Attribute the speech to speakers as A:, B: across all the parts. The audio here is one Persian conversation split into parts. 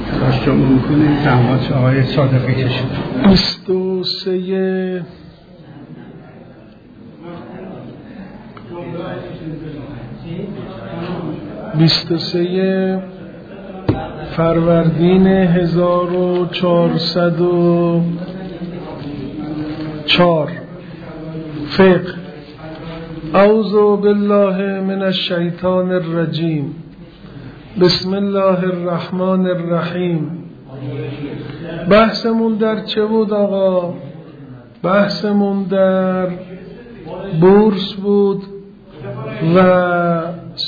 A: باش رو مرور کنیم زحمات آقای صادقی کشید.
B: 23 فروردین 1404 فقه. اعوذ بالله من الشیطان الرجیم. بسم الله الرحمن الرحیم. بحثمون در چه بود آقا؟ بحثمون در بورس بود و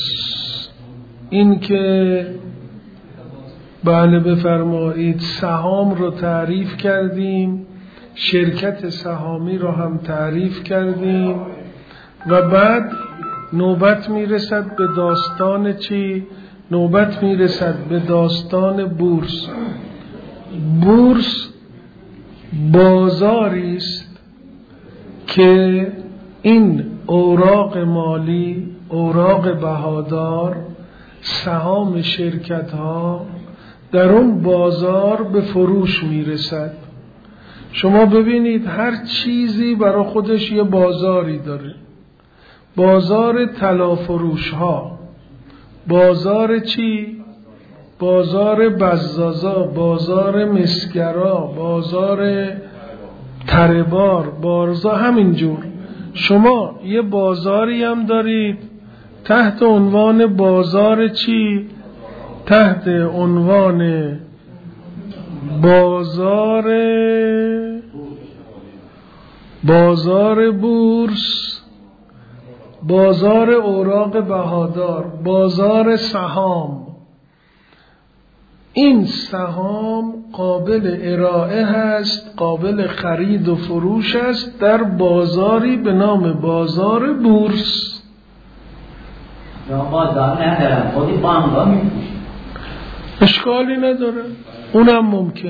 B: این که بله بفرمایید سهام رو تعریف کردیم، شرکت سهامی رو هم تعریف کردیم و بعد نوبت میرسد به داستان چی؟ نوبت میرسد به داستان بورس. بورس بازاری است که این اوراق مالی، اوراق بهادار، سهام شرکت ها در اون بازار به فروش میرسد. شما ببینید هر چیزی برای خودش یه بازاری داره. بازار طلا فروش ها، بازار چی؟ بازار بزازا، بازار مسگرا، بازار تربار، بازار همینجور. شما یه بازاری هم دارید تحت عنوان بازار چی؟ تحت عنوان بازار بورس، بازار اوراق بهادار، بازار سهام. این سهام قابل ارائه هست، قابل خرید و فروش است در بازاری به نام بازار بورس.
C: بازار ندارم، خودی بانگا میفروشن.
B: اشکالی نداره، اونم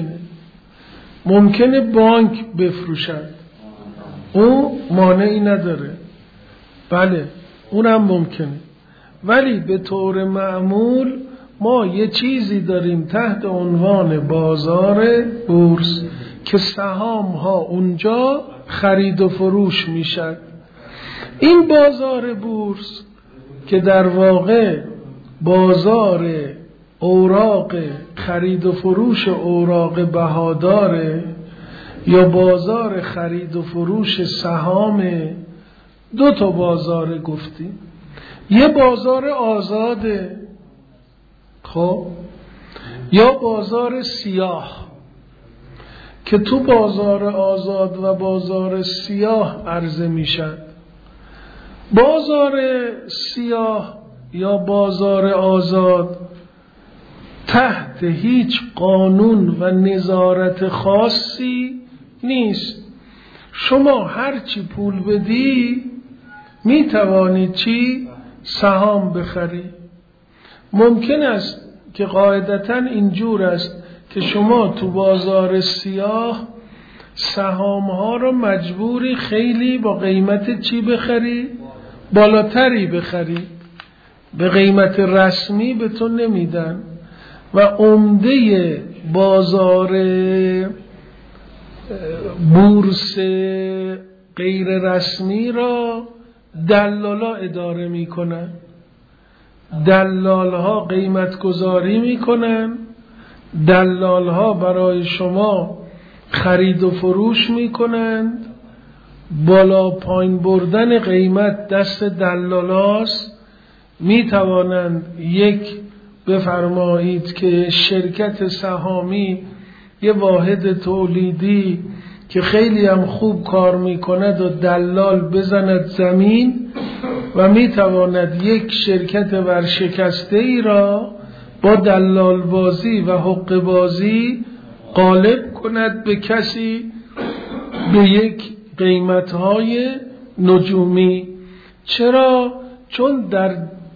B: ممکنه بانک بفروشد، اون مانعی نداره، بله اونم ممکنه. ولی به طور معمول ما یه چیزی داریم تحت عنوان بازار بورس که سهام ها اونجا خرید و فروش میشد. این بازار بورس که در واقع بازار اوراق خرید و فروش اوراق بهاداره یا بازار خرید و فروش سهام، دو تا بازار گفتیم. یه بازار آزاده، خب، یا بازار سیاه که تو بازار آزاد و بازار سیاه عرضه میشن. بازار سیاه یا بازار آزاد تحت هیچ قانون و نظارت خاصی نیست. شما هرچی پول بدی می توانید چی؟ سهام بخری. ممکن است که قاعدتاً اینجور است که شما تو بازار سیاه سهام ها رو مجبوری خیلی با قیمت چی بخری؟ بالاتری بخری. به قیمت رسمی به تو نمیدن و عمده بازار بورس غیر رسمی را دلالا اداره میکنن. دلالها قیمت گذاری میکنن، دلالها برای شما خرید و فروش میکنند. بالا پایین بردن قیمت دست دلالاست. میتوانند یک بفرمایید که شرکت سهامی یه واحد تولیدی که خیلی هم خوب کار میکند و دلال بزند زمین و میتواند یک شرکت ورشکسته ای را با دلال بازی و حقه بازی غالب کند به کسی به یک قیمتهای نجومی. چرا؟ چون در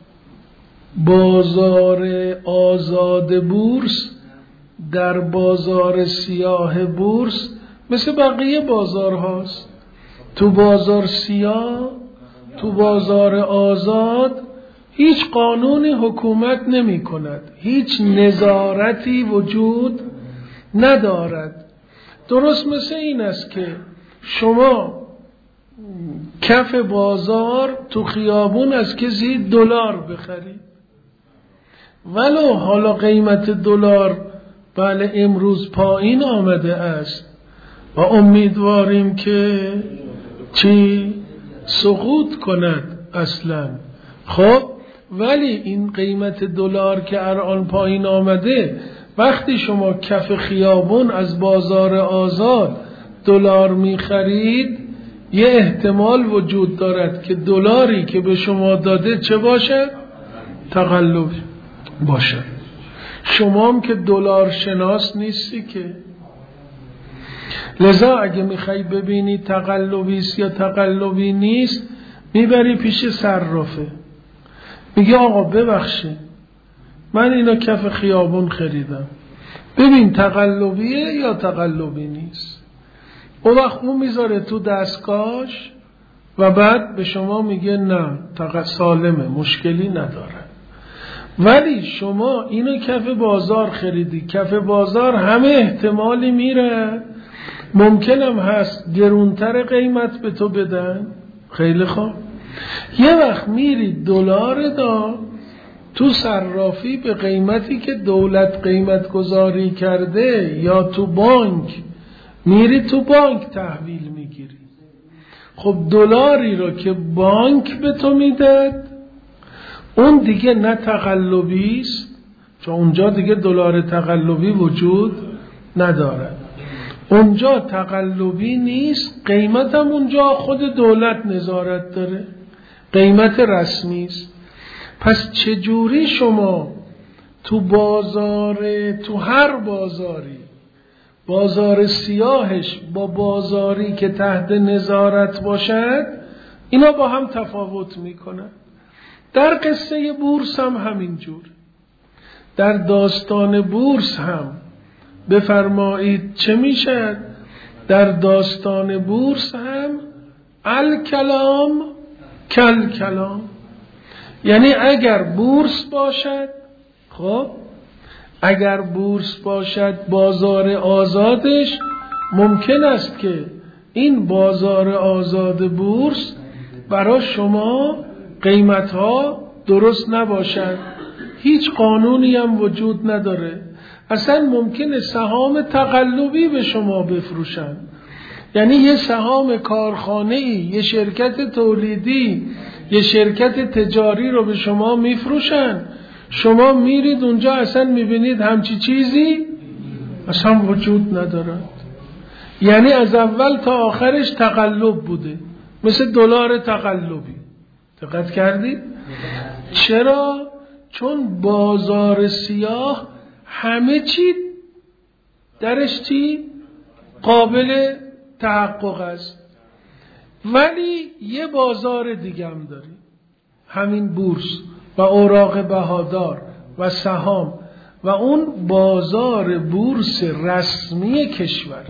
B: بازار آزاد بورس، در بازار سیاه بورس مثل بقیه بازار هاست. تو بازار سیاه، تو بازار آزاد هیچ قانونی حکومت نمی کند، هیچ نظارتی وجود ندارد. درست مثل این است که شما کف بازار تو خیابون از کسی دلار بخرید، ولو حالا قیمت دلار بله امروز پایین آمده است و امیدواریم که چی سقوط کند اصلا، خب ولی این قیمت دلار که الان پایین آمده، وقتی شما کف خیابون از بازار آزاد دلار میخرید، یه احتمال وجود دارد که دلاری که به شما داده چه باشد؟ تقلب باشد. شما هم که دلار شناس نیستی که، لذا اگه میخوای ببینی تقلبی است یا تقلبی نیست، میبری پیش صرافه، میگه آقا ببخشید من اینو کف خیابون خریدم، ببین تقلبیه یا تقلبی نیست. اون وقت اون میذاره تو دستگاهش و بعد به شما میگه نه سالمه، مشکلی نداره. ولی شما اینو کف بازار خریدی، کف بازار همه احتمالی میره، ممکنم هست گرونتر قیمت به تو بدن. خیلی خوب، یه وقت میری دلار دا تو صرافی به قیمتی که دولت قیمت گذاری کرده، یا تو بانک میری تو بانک تحویل میگیری. خب دلاری رو که بانک به تو میداد، اون دیگه نه تقلبی است، چون اونجا دیگه دلار تقلبی وجود نداره، اونجا تقلبی نیست، قیمت هم اونجا خود دولت نظارت داره، قیمت رسمی است. پس چجوری شما تو بازار، تو هر بازاری، بازار سیاهش با بازاری که تحت نظارت باشد، اینا با هم تفاوت میکنن. در قصه بورس هم همینجور، در داستان بورس هم بفرمایید چه میشد؟ در داستان بورس هم الکلام کل کلام، یعنی اگر بورس باشد، خب اگر بورس باشد بازار آزادش، ممکن است که این بازار آزاد بورس برای شما قیمتها درست نباشد، هیچ قانونی هم وجود نداره، اصلا ممکنه سهام تقلبی به شما بفروشن. یعنی یه سهام کارخانه‌ای، یه شرکت تولیدی، یه شرکت تجاری رو به شما میفروشن، شما میرید اونجا اصلا میبینید همچی چیزی اصلا وجود ندارد. یعنی از اول تا آخرش تقلب بوده، مثل دلار تقلبی. دقت کردید؟ چرا؟ چون بازار سیاه همه چی درش چی؟ قابل تحقق است. ولی یه بازار دیگه هم داریم، همین بورس و اوراق بهادار و سهام، و اون بازار بورس رسمی کشور،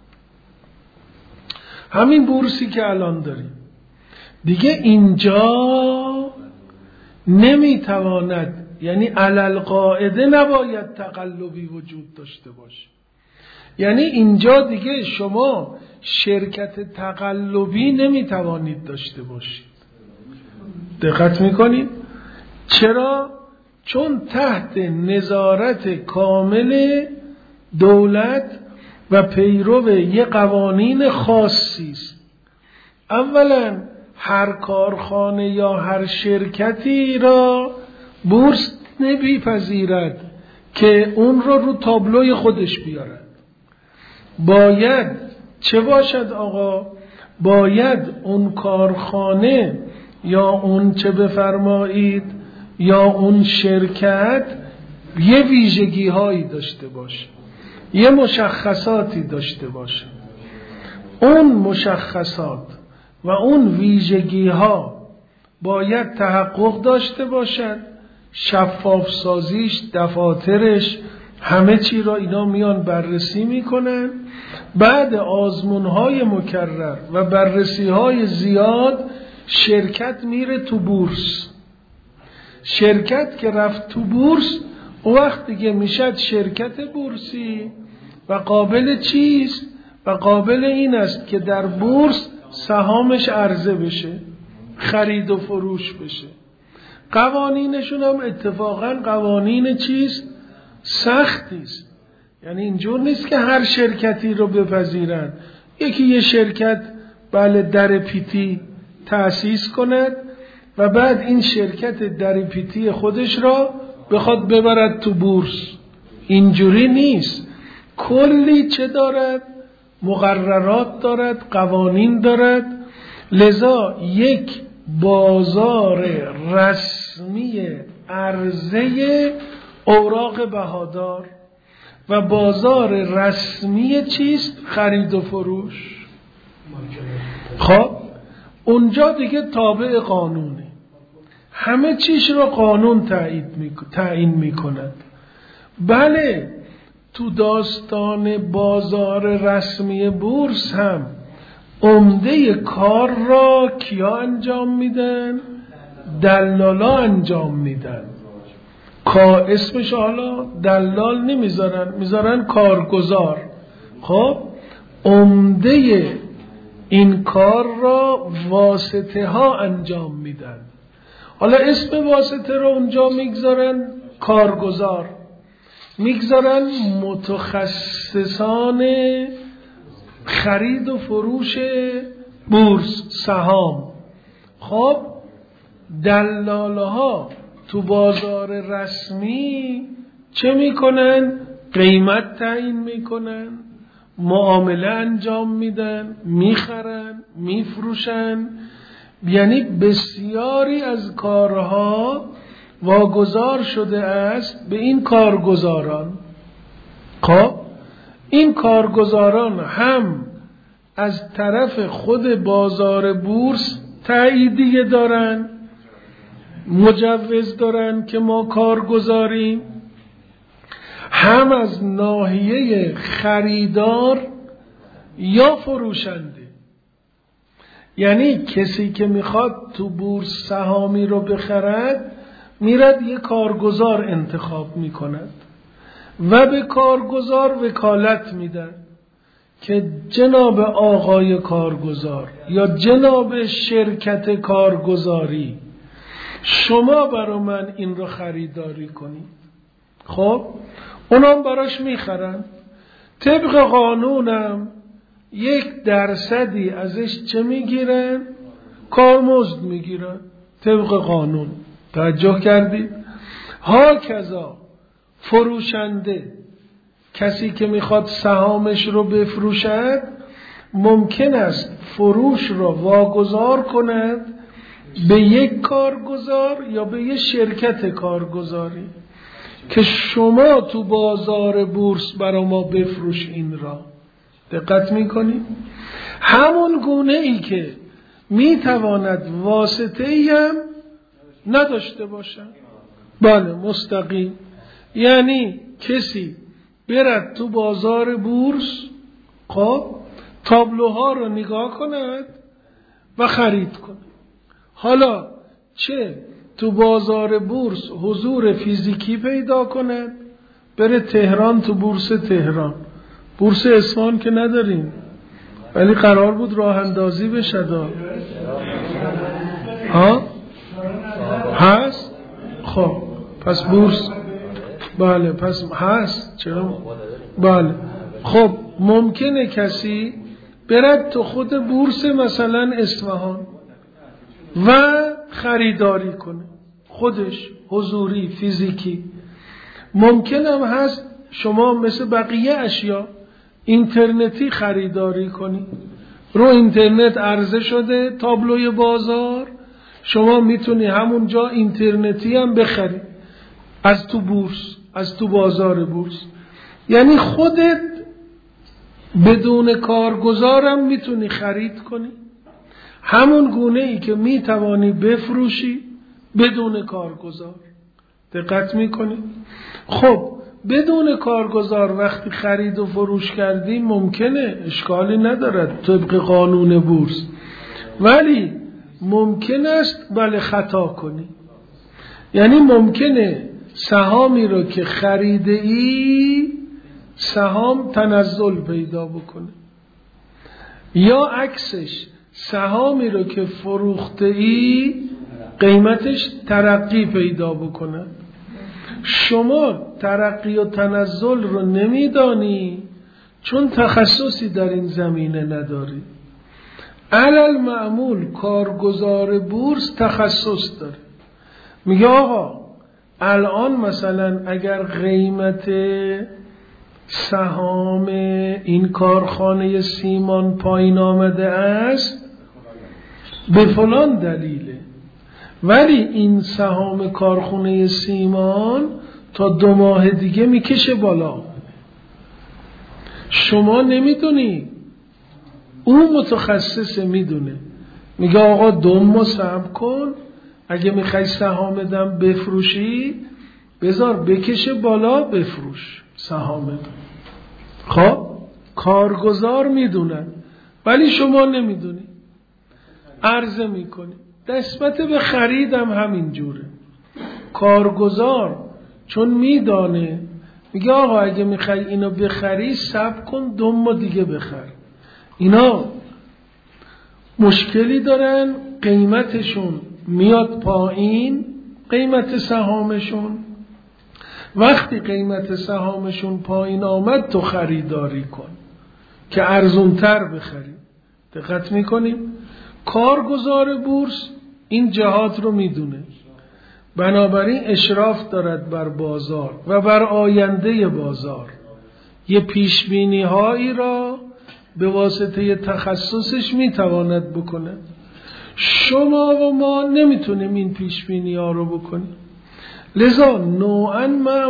B: همین بورسی که الان داریم دیگه. اینجا نمیتواند، یعنی علل قاعده نباید تقلبی وجود داشته باشه. یعنی اینجا دیگه شما شرکت تقلبی نمیتوانید داشته باشید. دقت میکنید؟ چرا؟ چون تحت نظارت کامل دولت و پیرو یه قوانین خاصی است. اولا هر کارخانه یا هر شرکتی را بورس نمیپذیرد که اون رو تابلوی خودش بیارد. باید چه باشد آقا؟ باید اون کارخانه یا اون چه بفرمایید یا اون شرکت یه ویژگی هایی داشته باشه، یه مشخصاتی داشته باشه. اون مشخصات و اون ویژگی ها باید تحقق داشته باشد، شفاف سازیش، دفاترش، همه چی را اینا میان بررسی میکنن. بعد آزمون های مکرر و بررسی های زیاد شرکت میره تو بورس. شرکت که رفت تو بورس، اون وقت دیگه میشد شرکت بورسی و قابل چیست؟ و قابل این است که در بورس سهامش عرضه بشه، خرید و فروش بشه. قوانینشون هم اتفاقا قوانین چیست؟ سختی است. یعنی اینجور نیست که هر شرکتی رو بپذیرن. یکی یه شرکت بله در پیتی تأسیس کند و بعد این شرکت در پیتی خودش را بخواد ببرد تو بورس. اینجوری نیست. کلی چه دارد؟ مقررات دارد، قوانین دارد. لذا یک بازار رسمی عرضه اوراق بهادار و بازار رسمی چیست؟ خرید و فروش. خب اونجا دیگه تابع قانونه، همه چیش رو قانون تعیین میکند. بله تو داستان بازار رسمی بورس هم عمده کار را کیا انجام میدن؟ دلالا انجام میدن. اسمش حالا دلال نمیذارن، میذارن کارگزار. خب عمده این کار را واسطه ها انجام میدن. حالا اسم واسطه رو اونجا میگذارن کارگزار، میگذارن متخصصان خرید و فروش بورس، سهام. خب دلالها تو بازار رسمی چه میکنن؟ قیمت تعیین میکنن، معامله انجام میدن، میخرن، میفروشن. یعنی بسیاری از کارها واگذار شده است به این کارگزاران. خب این کارگزاران هم از طرف خود بازار بورس تاییدیه دارن، مجوز دارن که ما کارگزاریم، هم از ناحیه خریدار یا فروشنده. یعنی کسی که میخواد تو بورس سهامی رو بخرد میرد یه کارگزار انتخاب میکند و به کارگزار وکالت میدن که جناب آقای کارگزار یا جناب شرکت کارگزاری شما برای من این رو خریداری کنید. خب اونام براش میخرن. طبق قانونم 1% ازش چه میگیرن؟ کارمزد میگیرن طبق قانون. توجه کردید؟ هاکذا فروشنده، کسی که میخواد سهامش رو بفروشد، ممکن است فروش رو واگذار کند به یک کارگزار یا به یک شرکت کارگزاری که شما تو بازار بورس برای ما بفروش این را. دقت میکنید؟ همون گونه ای که میتواند واسطه ای هم نداشته باشد. بله مستقیم. یعنی کسی برد تو بازار بورس، خب تابلوها رو نگاه کند و خرید کند. حالا چه تو بازار بورس حضور فیزیکی پیدا کند، بره تهران تو بورس تهران. بورس اصفهان که نداریم ولی قرار بود راه اندازی بشه. ها هست؟ خب پس بورس بله پس هست. چرا؟ بله. خب ممکنه کسی برد تو خود بورس مثلا اصفهان و خریداری کنه، خودش حضوری فیزیکی. ممکن هم هست شما مثل بقیه اشیا اینترنتی خریداری کنی. رو اینترنت عرضه شده تابلوی بازار، شما میتونی همونجا اینترنتی هم بخری از تو بورس، از تو بازار بورس. یعنی خودت بدون کارگزارم میتونی خرید کنی، همون گونه ای که میتوانی بفروشی بدون کارگزار. دقت میکنی؟ خب بدون کارگزار وقتی خرید و فروش کردی ممکنه، اشکالی ندارد طبق قانون بورس، ولی ممکن است بله خطا کنی. یعنی ممکنه سهامی رو که خریده ای سهام تنزل پیدا بکنه، یا عکسش سهامی رو که فروخته ای قیمتش ترقی پیدا بکنه. شما ترقی و تنزل رو نمیدانی چون تخصصی در این زمینه نداری. علل معمول کارگزار بورس تخصص داره، میگه آقا الان مثلا اگر قیمت سهام این کارخانه سیمان پایین آمده است به فلان دلیله، ولی این سهام کارخانه سیمان تا 2 ماه دیگه میکشه بالا. شما نمیدونی، اون متخصص میدونه، میگه آقا 2 ماه صبر کن، اگه میخوای سهام دم بفروشی بذار بکشه بالا بفروش سهام دم. خب کارگزار میدونن ولی شما نمیدونی، عرضه میکنی. نسبت به خریدم همین جوره. کارگزار چون میدانه میگه آقا اگه میخوای اینو بخری صبر کن 2 ماه دیگه بخر. اینا مشکلی دارن، قیمتشون میاد پایین، قیمت سهامشون. وقتی قیمت سهامشون پایین آمد تو خریداری کن که ارزونتر بخری. دقت میکنیم؟ کارگزار بورس این جهات رو میدونه، بنابراین اشراف دارد بر بازار و بر آینده بازار. یه پیشبینی هایی را به واسطه تخصصش میتواند بکنه. شما و ما نمیتونیم این پیشبینی ها رو بکنیم. لذا نوعاً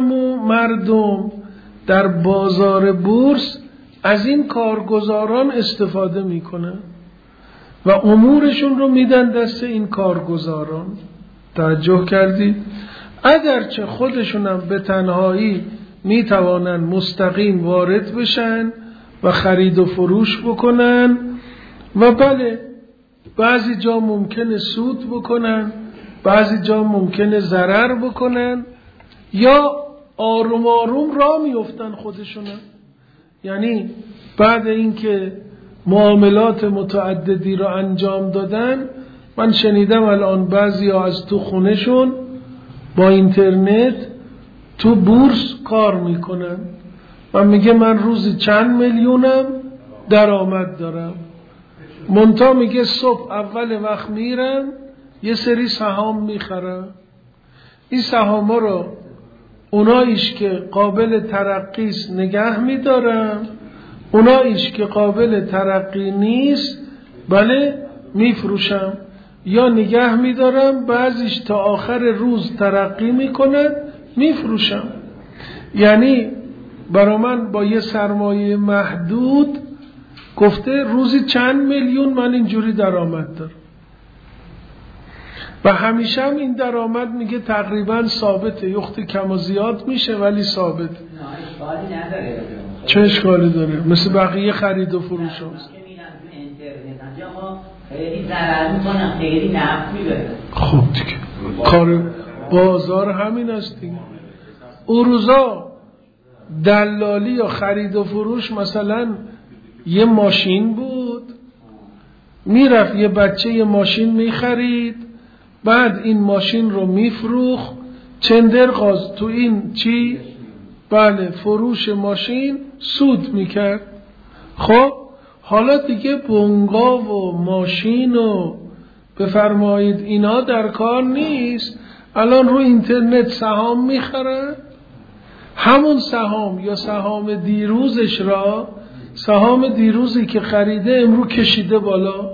B: مردم در بازار بورس از این کارگزاران استفاده میکنن و امورشون رو میدن دست این کارگزاران. توجه کردید؟ اگرچه خودشونم به تنهایی میتوانن مستقیم وارد بشن و خرید و فروش بکنن و بله بعضی جا ممکنه سود بکنن، بعضی جا ممکنه ضرر بکنن، یا آروم آروم راه میفتن خودشونم. یعنی بعد اینکه معاملات متعددی رو انجام دادن، من شنیدم الان بعضی ها از تو خونهشون با اینترنت تو بورس کار میکنن و میگه من روزی چند میلیونم درآمد دارم. منتها میگه صبح اول وقت میرم یه سری سهام میخرم. این سهام رو اوناییش که قابل ترقی است نگه میدارم، اوناییش که قابل ترقی نیست بله میفروشم یا نگه میدارم، بعضیش تا آخر روز ترقی میکنه میفروشم. یعنی برا من با یه سرمایه محدود گفته روزی چند میلیون من اینجوری درآمد دارم و همیشه هم این درآمد میگه تقریبا ثابته، یختی کم و زیاد میشه ولی ثابت.
C: اشکالی نداره.
B: چه اشکالی داره؟ مثل بقیه خرید و فروش هست.
C: خیلی ضرر میکنم، خیلی نفع میبرم.
B: خب دیگه کار بازار همین است دیگه. اون روزا دلالی یا خرید و فروش مثلا یه ماشین بود، میرفت یه بچه یه ماشین میخرید، بعد این ماشین رو میفروخت، چندرغاز تو این چی؟ بله فروش ماشین سود میکرد. خب حالا دیگه بنگا و ماشین و بفرمایید اینا در کار نیست، الان رو اینترنت سهام میخرن، همون سهام یا سهام دیروزش را، سهام دیروزی که خریده امرو کشیده بالا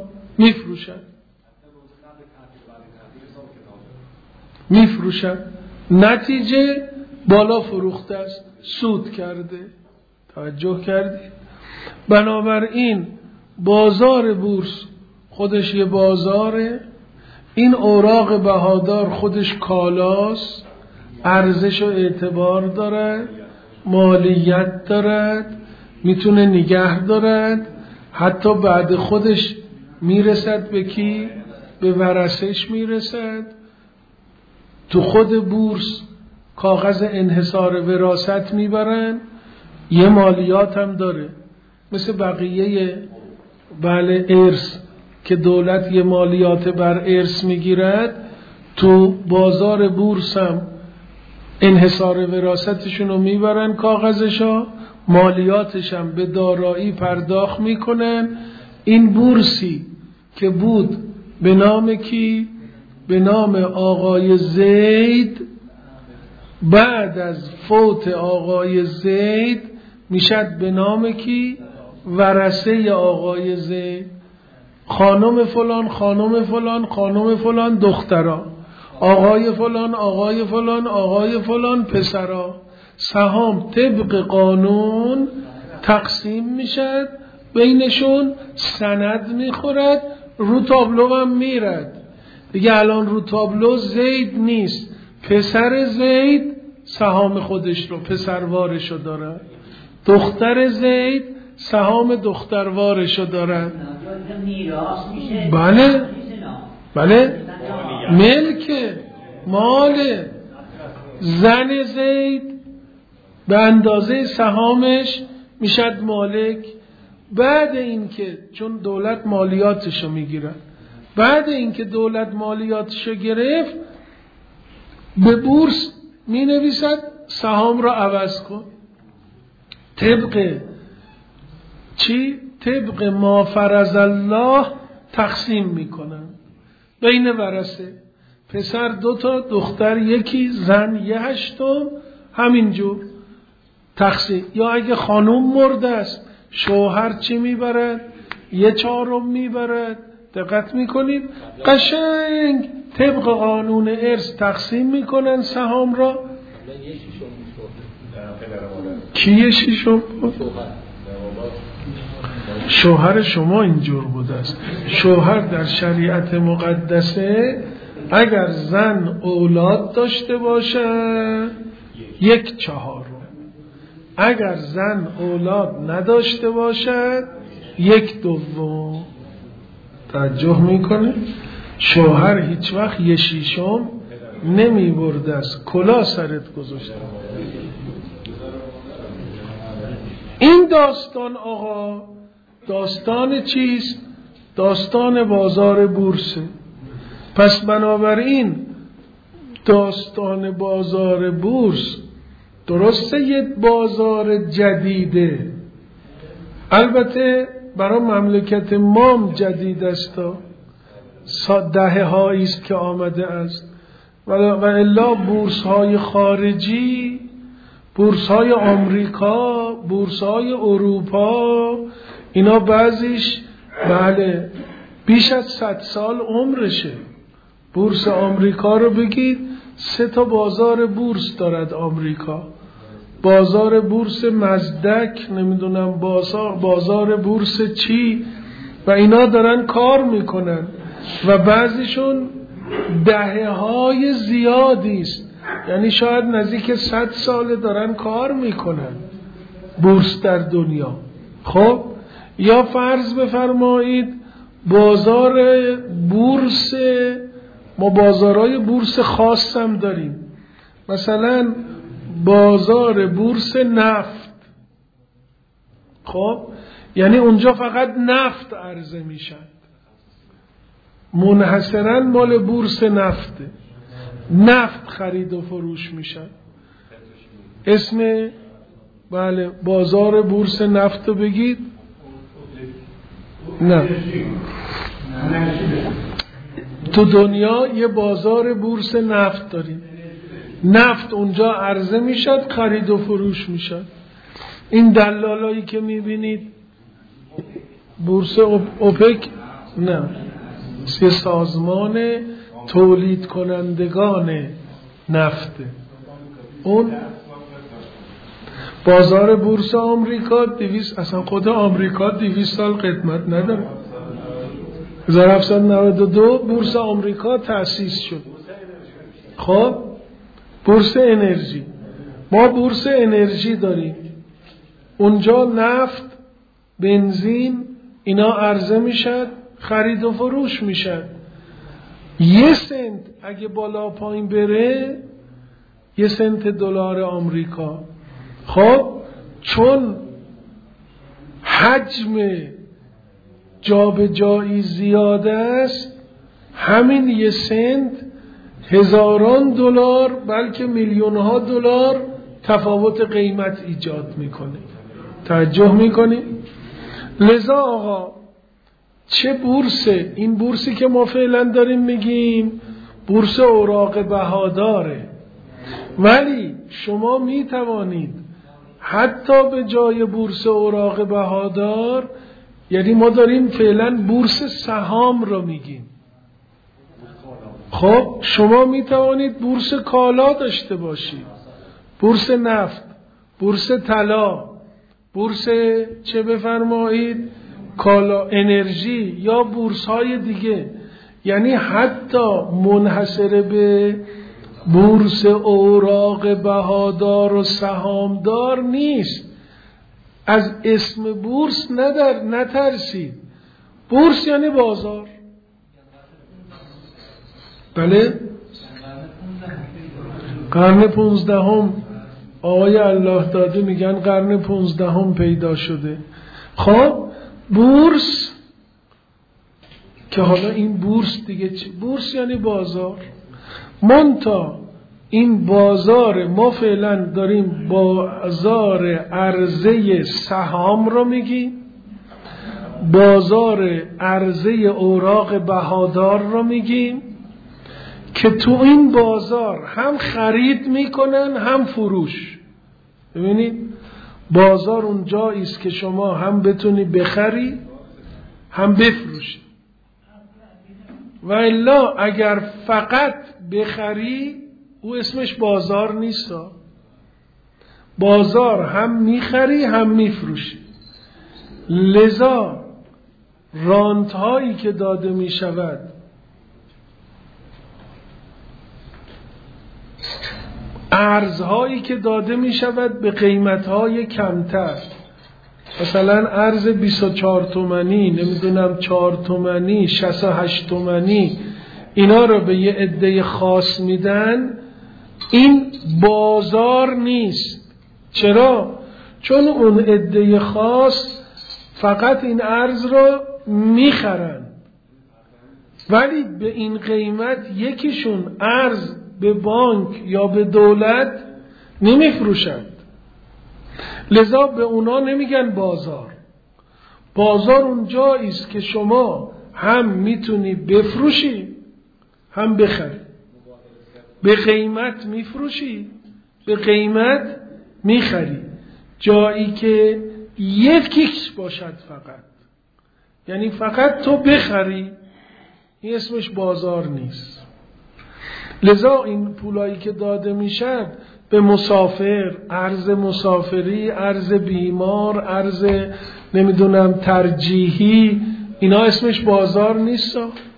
B: میفروشن، نتیجه بالا فروخته است، سود کرده. توجه کردید؟ بنابراین بازار بورس خودش یه بازاره، این اوراق بهادار خودش کالاست، ارزش و اعتبار دارد، مالیت دارد، میتونه نگه دارد، حتی بعد خودش میرسد به کی؟ به ورثه‌اش میرسد. تو خود بورس کاغذ انحصار وراثت میبرن، یه مالیات هم داره مثل بقیه ارث که دولت یه مالیات بر ارث میگیرد. تو بازار بورس هم انحصار وراثتشون رو میبرن، کاغذشا مالیاتش هم به دارایی پرداخت میکنن. این بورسی که بود به نام کی؟ به نام آقای زید، بعد از فوت آقای زید میشد به نام کی؟ ورثه آقای زید، خانم فلان خانم فلان خانم فلان دخترا، آقای فلان آقای فلان آقای فلان پسرا. سهام طبق قانون تقسیم میشد بینشون، سند میخورد، رو تابلو هم میرد دیگه. الان رو تابلو زید نیست، پسر زید سهام خودش رو پسروارش رو دارد، دختر زید سهام دختروارش رو دارد. بله بله، ملک مال زن زید به اندازه سهامش میشد مالک. بعد اینکه چون دولت مالیاتشو میگیره، بعد اینکه دولت مالیاتشو گرفت به بورس می نویسد سهام را عوض کن طبق چی؟ طبق ما فرض الله تقسیم میکنن بین ورثه، پسر 2 تا دختر 1، زن 1/8، همینجور تقسیم. یا اگه خانوم مرده است شوهر چی میبرد؟ 1/4 میبرد. دقت میکنید قشنگ طبق قانون ارث تقسیم میکنن سهام را. کی 6 شوهر شما اینجور بوده است. شوهر در شریعت مقدسه اگر زن اولاد داشته باشه 1/4، اگر زن اولاد نداشته باشد 1/2. توجه میکنه شوهر هیچ وقت 1/6 نمی برده است، کلا سرت گذاشته. این داستان آقا داستان چیست؟ داستان بازار بورسه. پس بنابراین داستان بازار بورس درسته یه بازار جدیده، البته برای مملکت مام جدید است، دهه‌هایی است که آمده است، و الا بورس های خارجی، بورس های آمریکا، بورس های اروپا، اینا بعضیش بله بیش از 100 سال عمرشه. بورس آمریکا رو بگید 3 تا بازار بورس دارد آمریکا، بازار بورس مزدک، نمیدونم بازار بورس چی، و اینا دارن کار میکنن و بعضیشون دهه‌های زیادی است، یعنی شاید نزدیک 100 سال دارن کار میکنن بورس در دنیا. خب یا فرض بفرمایید بازار بورس، ما بازارهای بورس خاص هم داریم، مثلا بازار بورس نفت. خب یعنی اونجا فقط نفت عرضه میشن، منحصرا مال بورس نفته، نفت خرید و فروش میشن. اسم بله بازار بورس نفت رو بگید. نه تو دنیا یه بازار بورس نفت داریم، نفت اونجا عرضه میشد، خرید و فروش میشد. این دلالایی که میبینید بورس اوپک، نه یه سازمان تولید کنندگان نفته. اون بازار بورس آمریکا 200، اصلا خود آمریکا 200 سال قدمت نداره. 1792 بورس آمریکا تأسیس شد. خب بورس انرژی، ما بورس انرژی داریم، اونجا نفت، بنزین اینا عرضه میشد، خرید و فروش میشد. 1 سنت اگه بالا پایین بره 1 سنت دلار آمریکا. خب چون حجم جابجایی زیاده است، همین 1 سنت هزاران دلار بلکه میلیون‌ها دلار تفاوت قیمت ایجاد میکنه. توجه میکنید؟ لذا آقا چه بورسه؟ این بورسی که ما فعلا داریم میگیم بورس اوراق بهاداره، ولی شما میتوانید حتی به جای بورس اوراق بهادار، یعنی ما داریم فعلا بورس سهام رو میگیم، خب شما میتوانید بورس کالا داشته باشید، بورس نفت، بورس طلا، بورس چه بفرمایید کالا انرژی یا بورس های دیگه. یعنی حتی منحصر به بورس اوراق بهادار و سهامدار نیست. از اسم بورس نترسید. بورس یعنی بازار. بله، قرن 15 آقای الله داده میگن قرن 15 پیدا شده. خب بورس که حالا این بورس دیگه چه؟ بورس یعنی بازار. منتها این بازار ما فعلا داریم بازار عرضه سهام رو میگیم، بازار عرضه اوراق بهادار رو میگیم که تو این بازار هم خرید میکنن هم فروش. ببینید بازار اون جایی است که شما هم بتونی بخری هم بفروشی، و الا اگر فقط بخری او اسمش بازار نیست. بازار هم میخری هم میفروشی. لذا رانت هایی که داده میشود، ارزهایی که داده میشود به قیمتهای کمتر، مثلا ارز 24 تومانی، نمیدونم 4 تومانی، 68 تومانی، اینا رو به یه عده خاص میدن، این بازار نیست. چرا؟ چون اون عده خاص فقط این ارز رو میخرن، ولی به این قیمت یکیشون ارز به بانک یا به دولت نمیفروشند. لذا به اونا نمیگن بازار. بازار اون جایی است که شما هم میتونی بفروشی هم بخری، به قیمت میفروشی به قیمت میخری. جایی که یکیش باشد فقط، یعنی فقط تو بخری، این اسمش بازار نیست. لذا این پولایی که داده میشد به مسافر، ارز مسافری، ارز بیمار، ارز نمیدونم ترجیحی، اینا اسمش بازار نیست.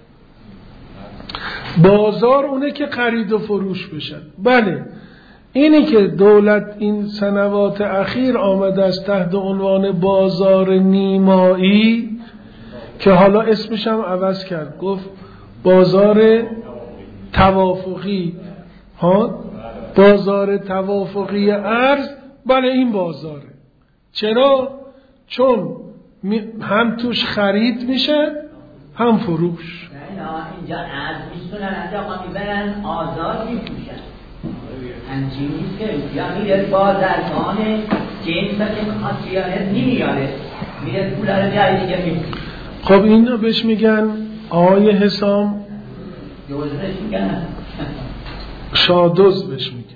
B: بازار اونه که خرید و فروش بشد. بله، اینی که دولت این سنوات اخیر آمده است تحت عنوان بازار نیمایی، که حالا اسمش هم عوض کرد، گفت بازار توافقی، بازار توافقی ارز. بله این بازاره. چرا؟ چون هم توش خرید میشه هم فروش.
C: اینجا ارز میشونن، از آقا میبرن آزاد میفروشن. همچین نیست که یا میره بازرگان جنس که خاصیانت نمیاره، میره پولا رو جایی دیگه میفروشه.
B: خب این رو بهش میگن آقای حسام
C: دوزش میگن،
B: شادوز بهش میگن.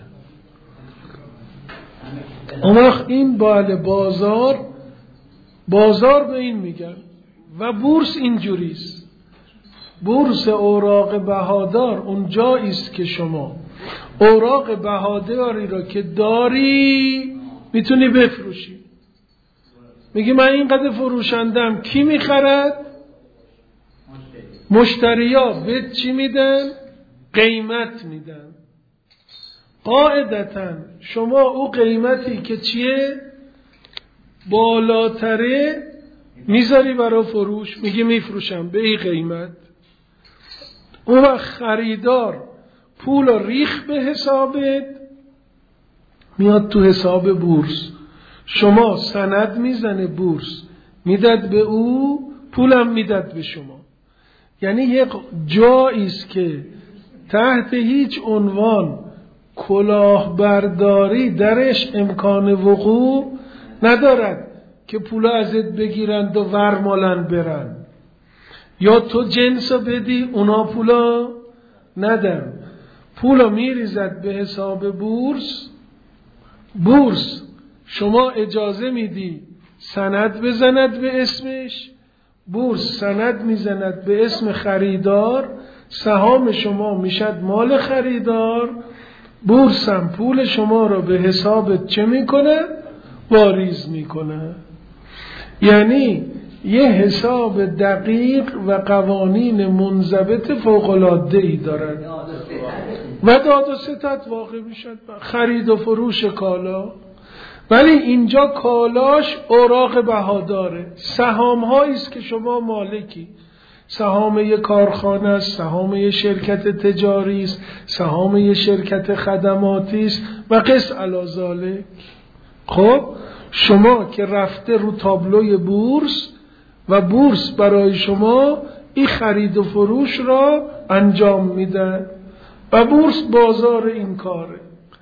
B: اون وقت این بله بازار به این میگن. و بورس اینجوریست. بورس اوراق بهادار اون جایی است که شما اوراق بهاداری را که داری میتونی بفروشی. میگی من اینقدر فروشندم، کی میخرد؟ مشتریا به چی میدن؟ قیمت میدن. قاعدتا شما او قیمتی که چیه بالاتره میذاری برای فروش، میگی میفروشم به این قیمت. اون وقت خریدار پول رو ریخ به حسابت، میاد تو حساب بورس، شما سند میزنه بورس میداد به او، پولم میداد به شما. یعنی یک جایی است که تحت هیچ عنوان کلاهبرداری درش امکان وقوع ندارد که پول ازت بگیرند و ورمالن برن، یا تو جنس بدی اونا پولا ندن. پولا میریزد به حساب بورس، بورس شما اجازه میدی سند بزند به اسمش، بورس سند میزند به اسم خریدار، سهام شما میشد مال خریدار، بورس هم پول شما رو به حسابت چه میکنه؟ واریز میکنه. یعنی یه حساب دقیق و قوانین منضبط فوق‌العاده‌ای دارد و داد و ستد واقع میشد، خرید و فروش کالا. ولی اینجا کالاش اوراق بهاداره، سهام هایی است که شما مالکی، سهام یک کارخانه است، سهام یک شرکت تجاری است، سهام یک شرکت خدماتی است و قس علی ذالک. خب شما که رفته رو تابلوی بورس و بورس برای شما این خرید و فروش را انجام میده و بورس بازار این کاره.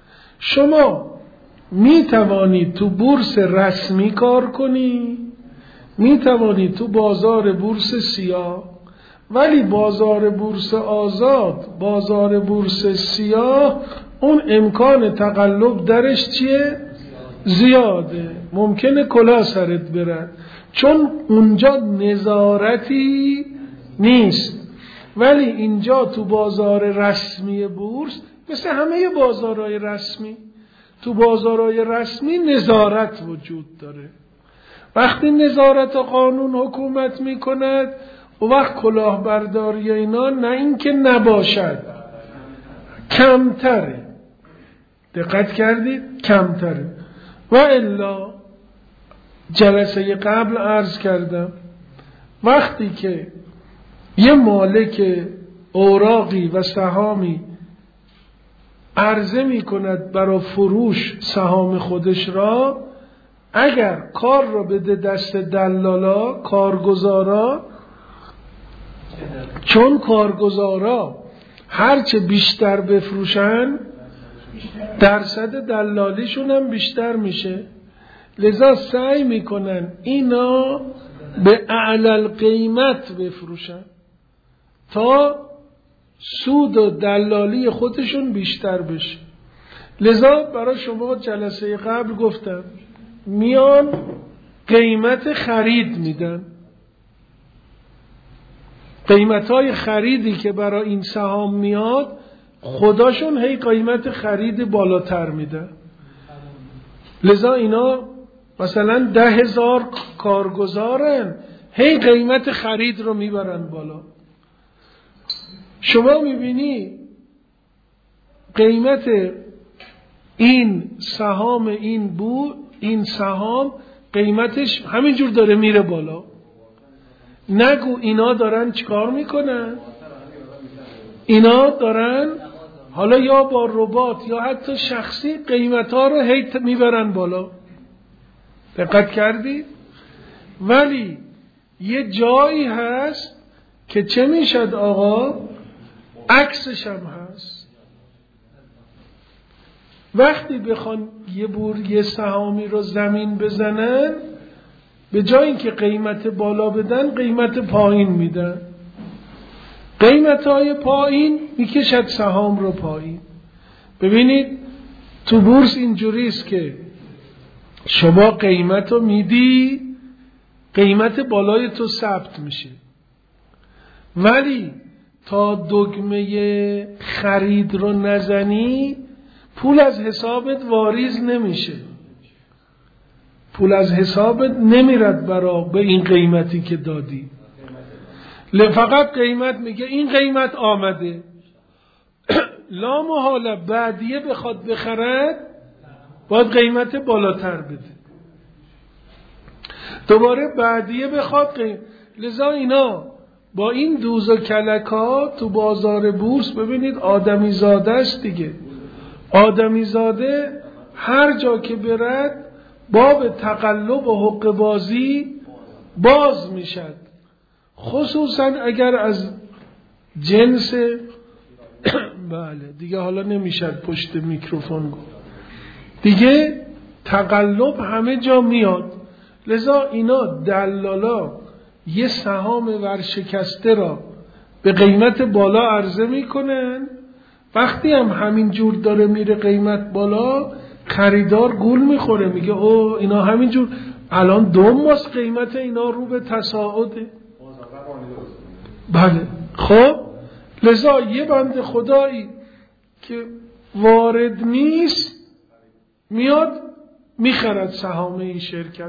B: شما می توانی تو بورس رسمی کار کنی، می توانی تو بازار بورس سیاه، ولی بازار بورس آزاد، بازار بورس سیاه، اون امکان تقلب درش چیه؟ زیاده، ممکنه کلاه سرت برد، چون اونجا نظارتی نیست. ولی اینجا تو بازار رسمی بورس مثل همه بازارهای رسمی، تو بازارهای رسمی نظارت وجود داره. وقتی نظارت قانون حکومت میکند و وقت کلاهبرداری اینا نه اینکه نباشد، کمتره. دقت کردید؟ کمتره. و الا جلسه قبل عرض کردم وقتی که یه مالک اوراقی و سهامی عرضه می کند برای فروش سهام خودش را، اگر کار را بده دست دلالا، کارگزارا، چون کارگزارا هرچه بیشتر بفروشن درصد دلالیشون هم بیشتر میشه، لذا سعی میکنن اینا به اعلی قیمت بفروشن تا سود و دلالی خودشون بیشتر بشه. لذا برای شما جلسه قبل گفتم میان قیمت خرید میدن، قیمتهای خریدی که برای این سهام میاد خداشون هی قیمت خرید بالاتر میدن. لذا اینا مثلا 10,000 کارگزارن، هی قیمت خرید رو میبرن بالا. شما میبینی قیمت این سهام این سهام قیمتش همینجور داره میره بالا. نگو اینا دارن چیکار میکنن؟ اینا دارن حالا یا با ربات یا حتی شخصی قیمتها رو هی میبرن بالا. دقت کردی؟ ولی یه جایی هست که چه میشد آقا؟ عکسش هم هست. وقتی بخوان یه سهامی رو زمین بزنن، به جای اینکه قیمت بالا بدن قیمت پایین میدن. قیمت‌های پایین میکشد سهام رو پایین. ببینید تو بورس اینجوری است که شما قیمت رو میدی، قیمت بالای تو ثبت میشه، ولی تا دکمه خرید رو نزنی پول از حسابت واریز نمیشه، پول از حسابت نمیرد به این قیمتی که دادی. فقط قیمت میگه این قیمت آمده، لا محاله بعدیه بخواد بخرد باید قیمت بالاتر بده، دوباره بعدیه بخواد لذا اینا با این دوز و کلک ها تو بازار بورس ببینید آدمی زاده است دیگه. آدمی زاده هر جا که برد باب تقلب و حقه بازی باز میشد، خصوصا اگر از جنس بله دیگه حالا نمیشد پشت میکروفون گفت، دیگه تقلب همه جا میاد. لذا اینا دلالا یه سهام ورشکسته را به قیمت بالا عرضه میکنن، وقتی هم همین جور داره میره قیمت بالا خریدار گول میخوره، میگه او اینا همین جور الان 2 ماست قیمت اینا رو به تصاعده. بله خب لذا یه بنده خدایی که وارد نیست میاد میخرد سهام این شرکت،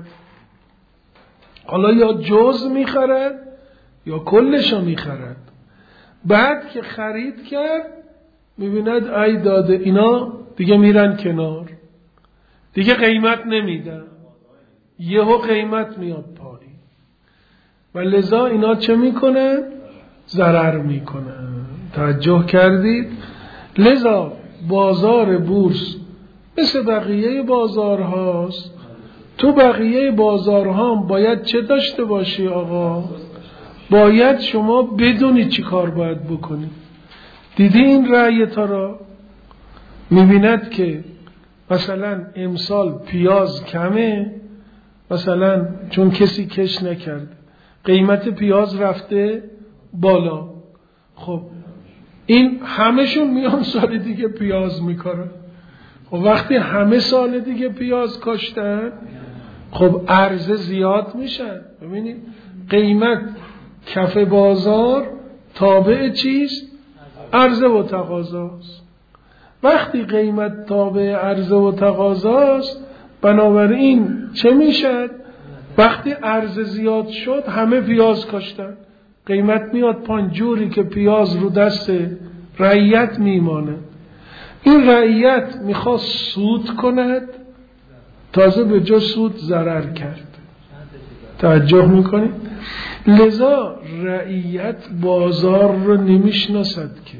B: حالا یا جز میخرد یا کلشو میخرد. بعد که خرید کرد میبیند ای داده اینا دیگه میرن کنار، دیگه قیمت نمیدن، یهو قیمت میاد پایین و لذا اینا چه میکنن؟ ضرر میکنن. توجه کردید؟ لذا بازار بورس مثل بقیه بازارهاست. تو بقیه بازارها هم باید چه داشته باشی آقا؟ باید شما بدونی چی کار باید بکنی. دیدی این رعیتا را؟ میبیند که مثلا امسال پیاز کمه، مثلا چون کسی کش نکرد قیمت پیاز رفته بالا، خب این همشون میان سال دیگه پیاز میکارن. خب وقتی همه سال دیگه پیاز کاشتن خب عرضه زیاد میشن. ببینید قیمت کف بازار تابع چیست؟ عرضه و تقاضاست. وقتی قیمت تابع عرضه و تقاضاست بنابراین چه میشد؟ وقتی عرضه زیاد شد همه پیاز کاشتن، قیمت میاد پایین، جوری که پیاز رو دست رعیت میمانه. این رعیت میخواد سود کند، تازه به جا سود ضرر کرد. توجه میکنید؟ لذا رعیت بازار رو نمیشناسد که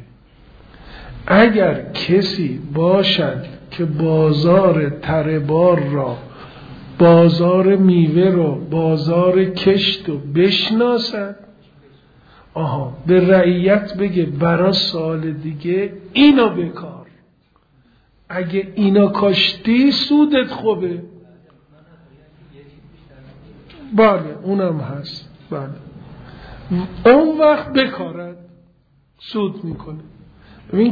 B: اگر کسی باشد که بازار تربار را، بازار میوه رو، بازار کشت رو بشناسد، به رعیت بگه برای سال دیگه اینو بکار، اگه اینا کاشتی سودت خوبه. بله اونم هست، بله اون وقت بکارد سود میکنه. ببین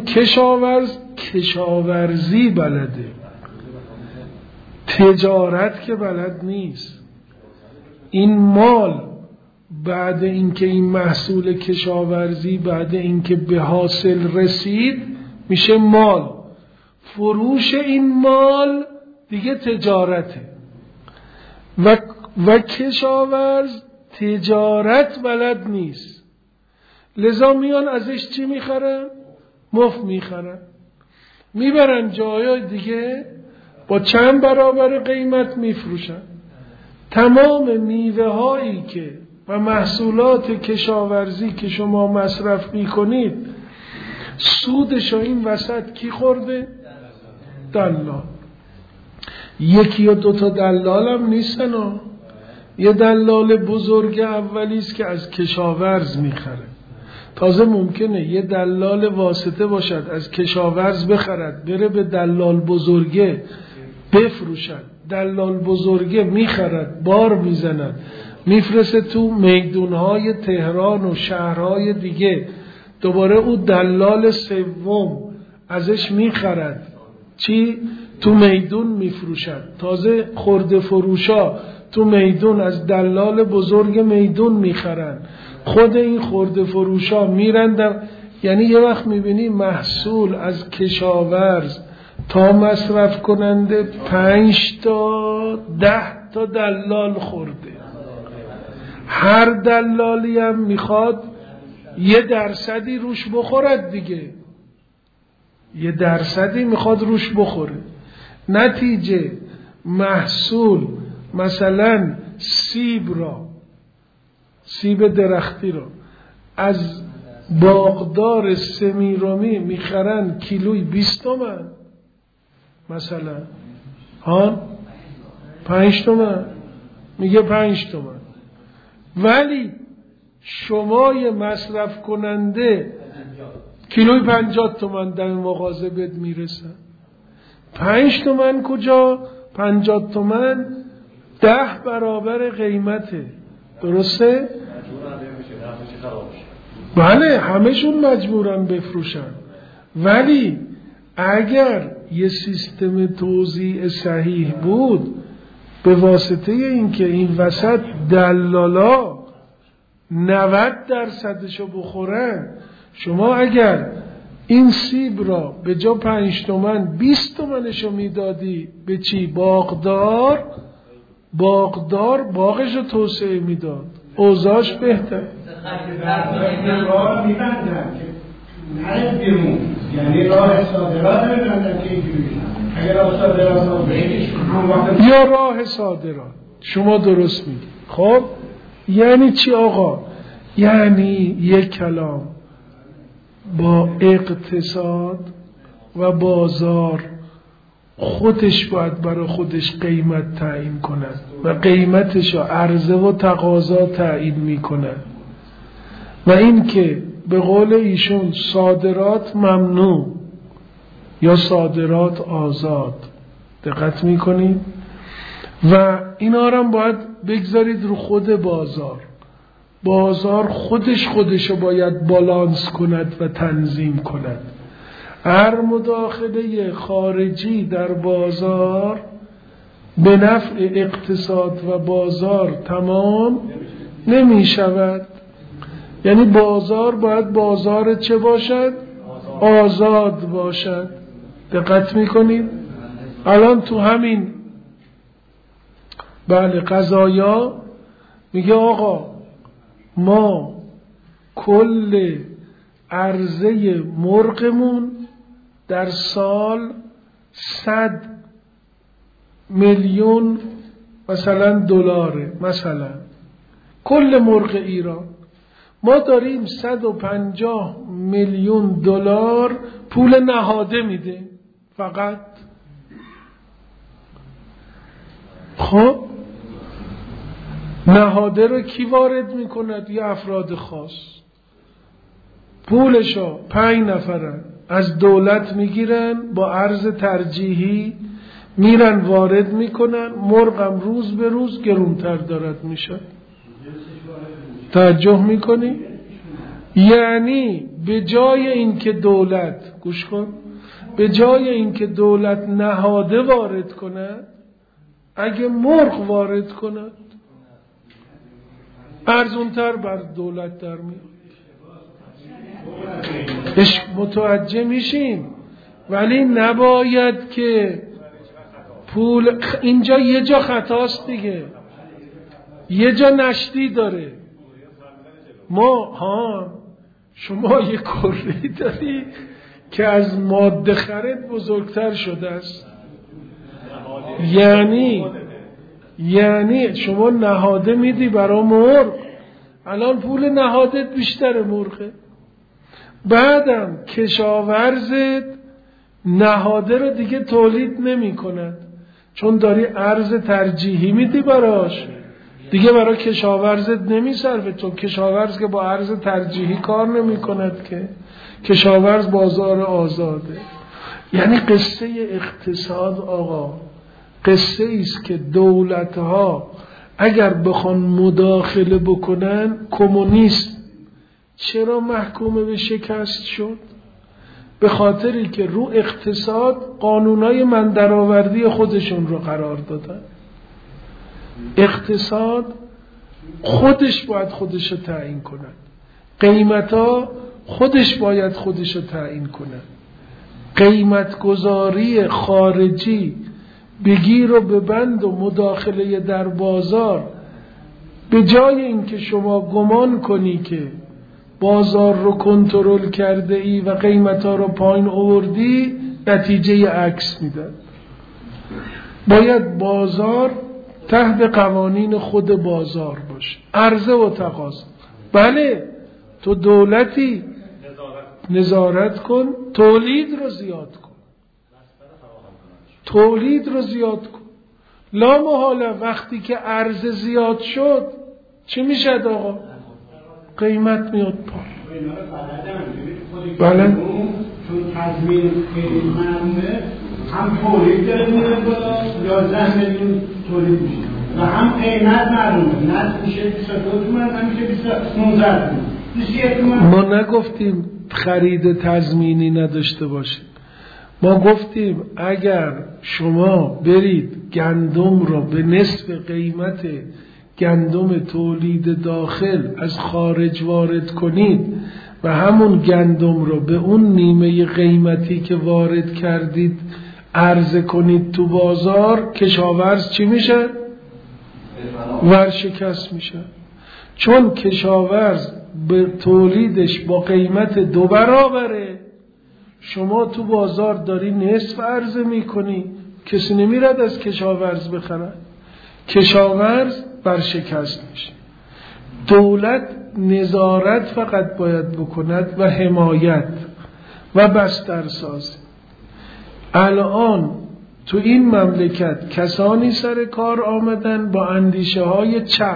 B: کشاورزی بلده، تجارت که بلد نیست. این مال بعد اینکه این محصول کشاورزی بعد اینکه به حاصل رسید میشه مال، فروش این مال دیگه تجارته و کشاورز تجارت بلد نیست. لذا میان ازش چی میخرن؟ مفت میخرن، میبرن جای دیگه با چند برابر قیمت میفروشن. تمام میوه هایی که و محصولات کشاورزی که شما مصرف میکنید سودش این وسط کی خورده؟ دلال. یکی یا 2 تا دلال هم نیستن یه دلال بزرگ اولیست که از کشاورز میخره. تازه ممکنه یه دلال واسطه باشد از کشاورز بخرد بره به دلال بزرگه بفروشد، دلال بزرگه میخرد بار میزند میفرسته تو میدونهای تهران و شهرهای دیگه، دوباره او دلال سوم ازش میخرد چی؟ تو میدون میفروشد. تازه خرده فروشا تو میدون از دلال بزرگ میدون میخرن، خود این خرده فروشا میرن یعنی یه وقت میبینی محصول از کشاورز تا مصرف کننده 5 تا 10 تا دلال خورده. هر دلالی هم میخواد 1% روش بخورد دیگه، 1% میخواد روش بخوره. نتیجه محصول مثلا سیب درختی را از باغدار سمیرامی میخرن کیلوی 20 تومن مثلا، 5 تومن، میگه 5 تومن، ولی شمای مصرف کننده کیلوی 50 تومن در مغازه بهت میرسن. 5 تومن کجا؟ 50 تومن 10 برابر قیمته. درسته؟ بله، همشون مجبورن بفروشن، ولی اگر یه سیستم توزیع صحیح بود به واسطه اینکه این وسط دلالا 90%شو بخورن، شما اگر این سیب را به جا 5 تومن 20 تومنشو میدادی به چی؟ باغدار باغشو توسعه میداد، اوضاعش بهتر.
A: راه میبندن که نره بیرون، یعنی راه صادرات میبندن که اینجوری اگر راه صادرات
B: یا راه صادرات. شما درست میگی. خب یعنی چی آقا؟ یعنی یک کلام با اقتصاد و بازار خودش باید برای خودش قیمت تعیین کند و قیمتش عرضه و تقاضا تعیین میکند، و این که به قول ایشون صادرات ممنوع یا صادرات آزاد. دقت میکنید؟ و اینا رو باید بگذارید رو خود بازار خودشو باید بالانس کند و تنظیم کند. هر مداخله خارجی در بازار به نفع اقتصاد و بازار تمام نمی شود. یعنی بازار باید بازار چه باشد؟ آزاد باشد. دقت میکنید؟ الان تو همین قضایا میگه آقا ما کل عرضه مرغمون در سال 100 میلیون مثلا دلاره، مثلا کل مرغ ایران. ما داریم 150 میلیون دلار پول نهاده میده فقط. خب نهاده رو کی وارد میکند؟ یه افراد خاص. پولشو 5 نفرن از دولت میگیرن، با ارز ترجیحی میرن وارد میکنن، مرغم روز به روز گرونتر دارد میشه. توجه میکنی؟ یعنی به جای اینکه دولت، گوش کن، به جای اینکه دولت نهاده وارد کند، اگه مرغ وارد کند ارزونتر بر دولت در میاد. متوجه میشیم؟ ولی نباید که پول اینجا یه جا خطاست دیگه، یه جا نشتی داره. شما یه کره داری که از ماده خرید بزرگتر شده است. یعنی شما نهاده میدی برای مرغ، الان پول نهادت بیشتر مرغه، بعدم کشاورزت نهاده رو دیگه تولید نمی کند چون داری ارز ترجیحی میدی براش، دیگه برای کشاورزت نمی صرفه، چون کشاورز که با ارز ترجیحی کار نمی کند، که کشاورز بازار آزاده. یعنی قصه اقتصاد آقا قصه ایست که دولتها اگر بخوان مداخله بکنن، کمونیست چرا محکوم به شکست شد؟ به خاطری که رو اقتصاد قانونای من درآوردی خودشون رو قرار دادن. اقتصاد خودش باید خودش رو تعیین کند، قیمتا خودش باید خودش رو تعیین کند. قیمت گذاری خارجی بگیر و ببند و مداخله در بازار، به جای اینکه شما گمان کنی که بازار رو کنترل کرده ای و قیمتا رو پایین آوردی، نتیجه عکس میده. باید بازار تحت قوانین خود بازار باشه، عرضه و تقاضا. بله تو دولتی نظارت کن، تولید رو زیاد کن. تولید رو زیاد کن. لا محاله وقتی که عرضه زیاد شد چی میشه آقا؟ قیمت میاد پایین. بله.
A: چون تضمین خیلی معلومه، هم تولید داره میره بالا 11 میلیون تولید میشه و هم قیمت معلومه، نه میشه 22 تومن، نه میشه 19 تومن.
B: ما نگفتیم خرید تضمینی نداشته باشید. ما گفتیم اگر شما برید گندم رو به نصف قیمت گندم تولید داخل از خارج وارد کنید و همون گندم رو به اون نیمه قیمتی که وارد کردید عرضه کنید تو بازار، کشاورز چی میشه؟ ورشکست میشه. چون کشاورز به تولیدش با قیمت 2 برابره، شما تو بازار داری نصف عرضه میکنی، کسی نمیرد از کشاورز بخرد، کشاورز ورشکست میشه. دولت نظارت فقط باید بکند و حمایت و بسترسازی. الان تو این مملکت کسانی سر کار آمدن با اندیشه های چپ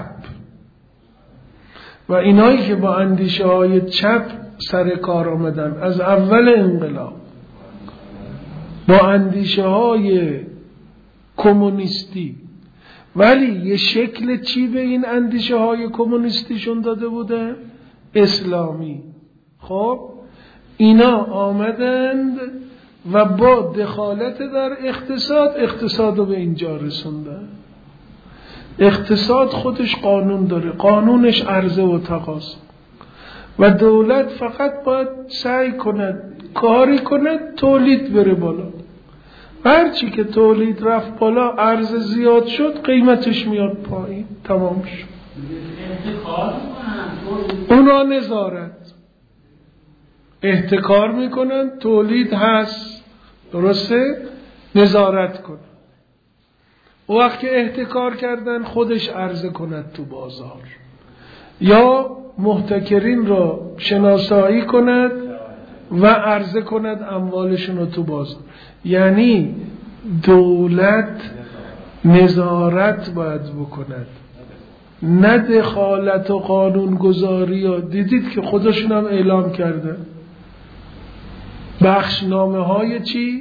B: و اینایی که با اندیشه های چپ سر کار آمدن از اول انقلاب با اندیشه های کمونیستی، ولی یه شکل چی به این اندیشه های کمونیستیشون داده بوده؟ اسلامی. خب اینا آمدند و با دخالت در اقتصاد رو به اینجا رسوندن. اقتصاد خودش قانون داره، قانونش عرضه و تقاضا و دولت فقط باید سعی کند کاری کند تولید بره بالا. هرچی که تولید رفت بالا عرضه زیاد شد قیمتش میاد پایین، تمام شد. اونا نظارت احتکار میکنن، تولید هست درسته، نظارت کنن. وقت که احتکار کردن خودش عرضه کند تو بازار یا محتکرین را شناسایی کند و عرضه کند اموالشون رو تو بازار. یعنی دولت نظارت باید بکند، نه دخالت و قانونگذاری. ها دیدید که خودشون هم اعلام کرده بخشنامه های چی؟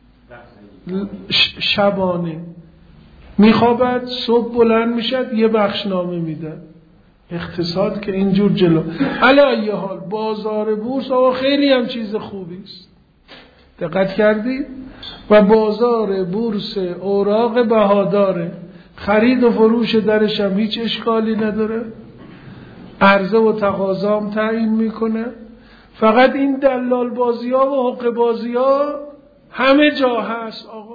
B: شبانه میخوابد، صبح بلند میشد یه بخشنامه میده. اقتصاد که اینجور جلو. علی حال بازار بورس آقا خیلی هم چیز خوبی است، دقت کردید؟ و بازار بورس اوراق بهاداره، خرید و فروش درش هم هیچ اشکالی نداره، عرضه و تقاضا هم تعیین میکنه. فقط این دلال بازی ها و حقه بازی ها همه جا هست آقا،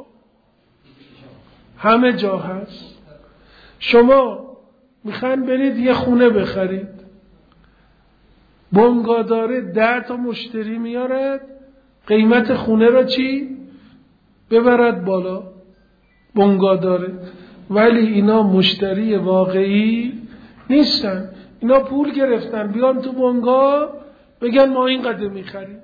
B: همه جا هست. شما میخواین برید یه خونه بخرید، بنگاداره 10 تا مشتری میارد، قیمت خونه را چی؟ ببرد بالا، بنگاداره. ولی اینا مشتری واقعی نیستن، اینا پول گرفتن بیان تو بنگاه بگن ما اینقدر میخریم.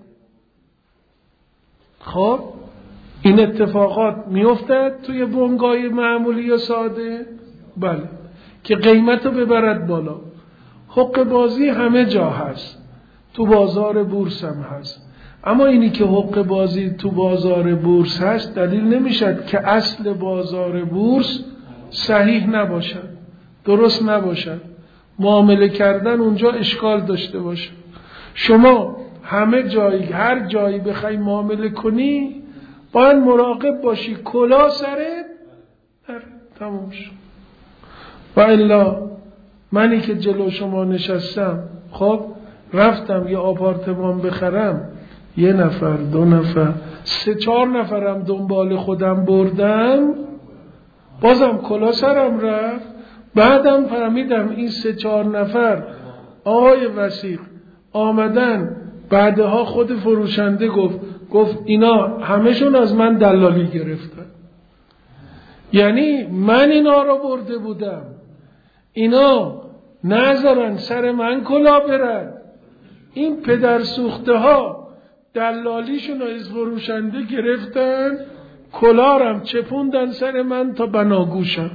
B: خب این اتفاقات میافتد توی بنگاه معمولی یا ساده؟ بله، که قیمت رو ببرد بالا. حق بازی همه جا هست، تو بازار بورس هم هست. اما اینی که حق بازی تو بازار بورس هست دلیل نمیشد که اصل بازار بورس صحیح نباشد، درست نباشد، معامله کردن اونجا اشکال داشته باشه. شما همه جایی، هر جایی بخوای معامله کنی باید مراقب باشی کلا سرت تموم شد. و الا منی که جلو شما نشستم، خب رفتم یه آپارتمان بخرم، 1 نفر 2 نفر 3 4 نفرم دنبال خودم بردم، بازم کلا سرم رفت. بعدم فهمیدم این 3 4 نفر آقای وثیق آمدن بعدها خود فروشنده گفت اینا همشون از من دلالی گرفتن. یعنی من اینا رو برده بودم، اینا نذارن سر من کلا برد، این پدر سوخته ها دلالیشون از فروشنده گرفتن، کلارم چپوندن سر من تا بناگوشم.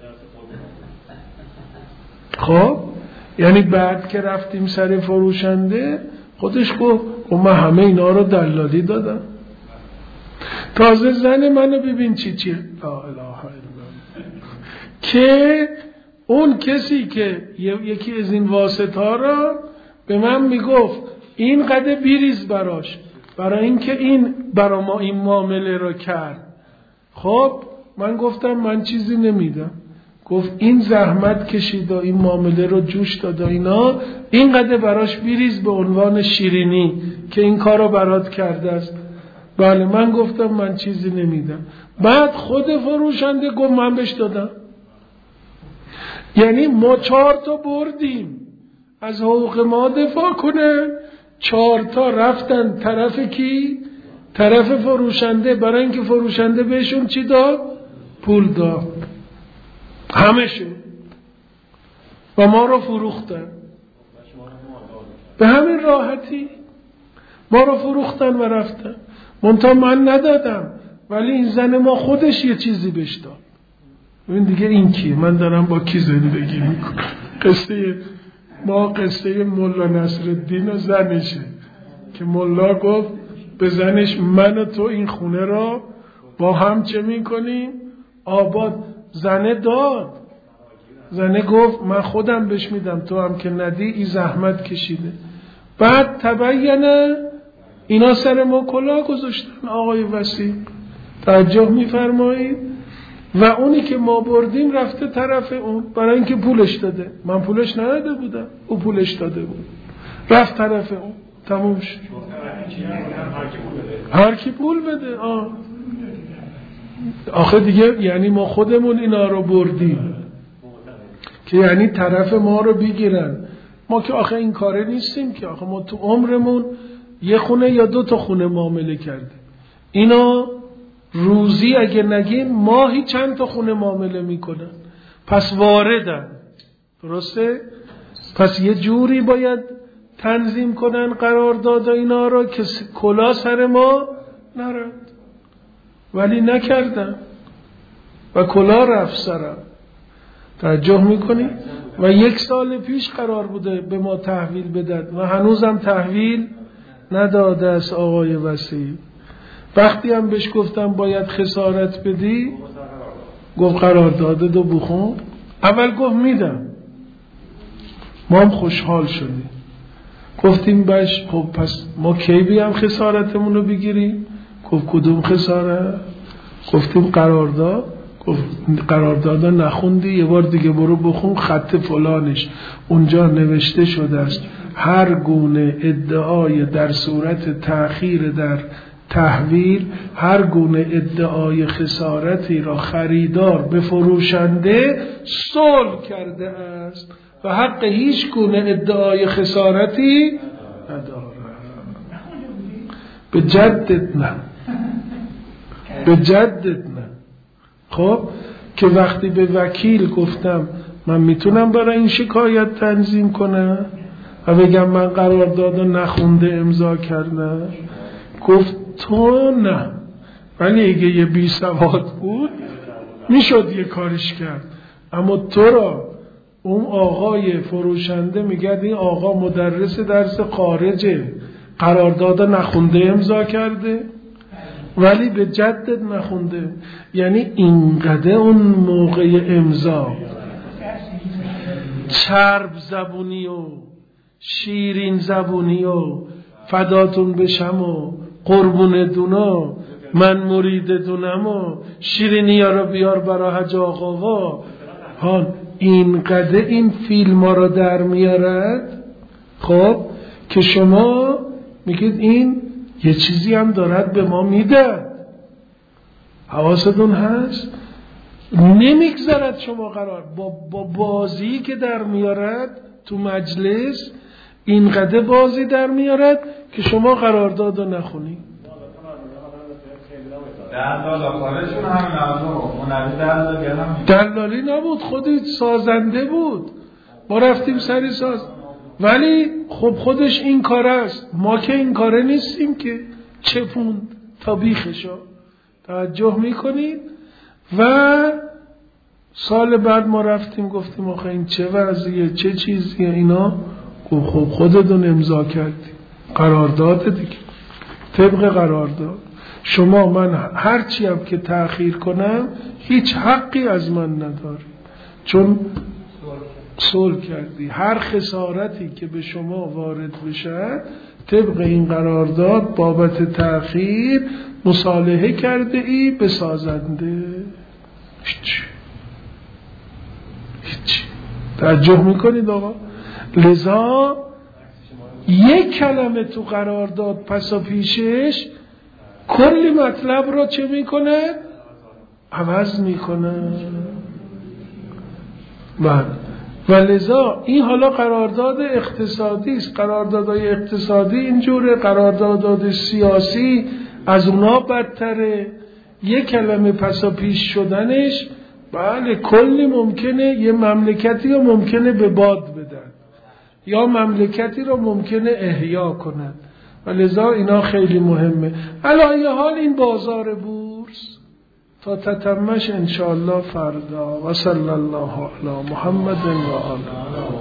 B: خب یعنی بعد که رفتیم سر فروشنده خودش گفت من همه اینا رو دلالی دادم. تازه زن منو ببین چیه لا اله الا الله، که اون کسی که یکی از این واسطه را به من میگفت این قدر بیریز براش، برای اینکه این برا ما این معامله را کرد. خب من گفتم من چیزی نمیدم. گفت این زحمت کشید و این معامله رو جوش داد و اینا، اینقدر براش بیریز به عنوان شیرینی که این کار رو برات کرده است. بله من گفتم من چیزی نمیدم. بعد خود فروشنده گفت من بهش دادم. یعنی ما 4 تا بردیم از حقوق ما دفاع کنن، 4 تا رفتن طرف کی؟ طرف فروشنده، برای اینکه فروشنده بهشون چی داد؟ پول داد همشون، و ما رو فروختن. به همین راحتی ما رو فروختن و رفتن. منتها من ندادم، ولی این زن ما خودش یه چیزی بهش داد. ببین دیگه این کیه؟ من دارم با کی زندگی میکنم؟ قصه مولا نصرالدین و زنشه که مولا گفت به زنش من و تو این خونه را با هم چه میکنیم؟ آباد. زنه داد، زنه گفت من خودم بهش میدم، تو هم که ندی این زحمت کشیده. بعد تبینه اینا سر ما کلاه گذاشتن. آقای وسیع توجه میفرمایید؟ و اونی که ما بردیم رفته طرف اون، برای اینکه پولش داده. من پولش نداده بودم، او پولش داده بود، رفت طرف اون. تموم شد. هر کی پول بده. آخه دیگه یعنی ما خودمون اینا رو بردیم که یعنی طرف ما رو بگیرن. ما که آخه این کاره نیستیم که، آخه ما تو عمرمون یه خونه یا 2 تا خونه معامله کردیم. اینا روزی اگه نگیم ماهی چند تا خونه معامله میکنن، پس واردن. درسته؟ پس یه جوری باید تنظیم کنن قرارداد اینا رو که کلا سر ما نرد، ولی نکردن و کلا رفت سرم. توجه میکنی؟ و 1 سال پیش قرار بوده به ما تحویل بدد و هنوزم تحویل نداده است. آقای وسیع وقتی هم بهش گفتم باید خسارت بدی، گفت قرارداد دو بخون. اول گفت میدم، ما هم خوشحال شدیم. گفتیم باش خب پس ما کی بیام خسارتمون رو بگیریم؟ گفت کدوم خسارت؟ گفتیم قرارداد. گفت قرارداد نخوندی؟ یه بار دیگه برو بخون، خط فلانش اونجا نوشته شده است هر گونه ادعای در صورت تأخیر در تحویل، هر گونه ادعای خسارتی را خریدار به فروشنده صلح کرده است و حق هیچ گونه ادعای خسارتی ندارد. به جدت نه، به جدت نه. خب که وقتی به وکیل گفتم من میتونم برای این شکایت تنظیم کنم و بگم من قرارداد نخونده امضا کردم، گفت تو نه، ولی اگه یه بی سواد بود میشد یه کارش کرد، اما تو را اون آقای فروشنده میگه این آقا مدرس درس خارجه، قرارداد نخونده امضا کرده ولی به جدت نخونده. یعنی اینقدر اون موقع امضا چرب زبونی و شیرین زبونی و فداتون بشم و قربون دونا من مرید دونم و شیرینی ها رو بیار برا حج آقا ها، اینقدر این فیلم ها رو در میارد. خب که شما میگید این یه چیزی هم دارد به ما میده، حواستون هست؟ نمیگذارد شما قرار با بازی که در میارد تو مجلس، اینقدر بازی در میارد که شما قرارداد رو نخونی. دلالی نبود، خودی سازنده بود. ما رفتیم سری ولی خب خودش این کار است، ما که این کاره نیستیم که چپوند تا بیخشا. توجه میکنید؟ و سال بعد ما رفتیم گفتیم آخه این چه وضعیه، چه چیزیه اینا؟ خب خودتون امضا کردیم، قرارداد دیگه، طبق قرارداد. شما من هرچی هم که تأخیر کنم هیچ حقی از من نداری، چون صلح کردی. هر خسارتی که به شما وارد بشه طبق این قرارداد بابت تأخیر مصالحه کرده ای به سازنده. هیچ. توجه میکنید آقا؟ لذا یک کلمه تو قرارداد پسا پیشش کلی مطلب رو چه میکنه؟ عوض میکنه. و لذا این حالا قرارداد اقتصادی است. قراردادهای اقتصادی اینجوره، قراردادات سیاسی از اونا بدتره. یک کلمه پسا پیش شدنش بله کلی ممکنه یه مملکتی رو ممکنه به باد بدن یا مملکتی رو ممکنه احیا کنن و لذا اینا خیلی مهمه. علی حال این بازار بورس تا تتمش انشاءالله فردا. و صلی الله علی محمد و آله.